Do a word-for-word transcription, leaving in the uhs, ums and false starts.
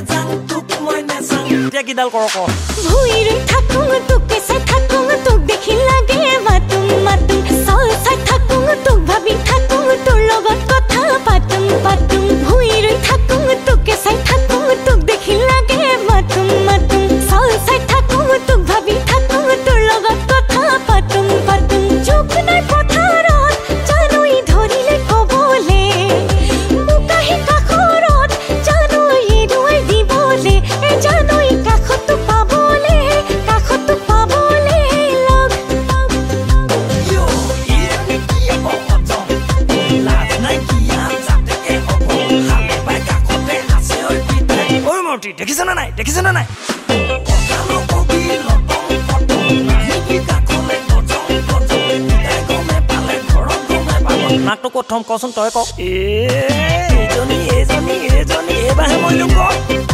নেজাং তোক মই নেজাং এতিয়া কিডাল কৰ ক ভুই ৰুই থাকোঁ তোকে চাই থাকোঁ তোক দেখি লাগে মাতুম মাতুম চাই চাই থাকোঁ তোক ভাবি থাকোঁ তোৰ লগত কথা পাতুম পাতুম ভুই ৰুই থাকোঁ তোকে চাই থাকোঁ তোক দেখি লাগে মাতুম মাতুম চাই চাই থাকোঁ তোক ভাবি থাকোঁ তোৰ লগত কথা পাতুম পাতুম চুপ নাই পথাৰত জানুই ধৰিলে কবলে মুকাহি কাখৰত জানুই এৰুৱাই দিবলে এ জানুই কাখতো পাবলে কাখতো পাবলে লগ ইও ইয়ে কি বতম লাজ নাই কি আনজাতে এ হ'ব হালে পাই কাখতে আছে ঐ পিতে ঐ মতি দেখিছ না নাই দেখিছ না নাই কানো কবি লটং ফটং নাই কি কাখলে গজং গজং পিতে গমে পালে ঘৰত গমে পাব নাকটো ক'ত থম কচোন তই ক এ এজনী এজনী এজনী এবাহে মই লোক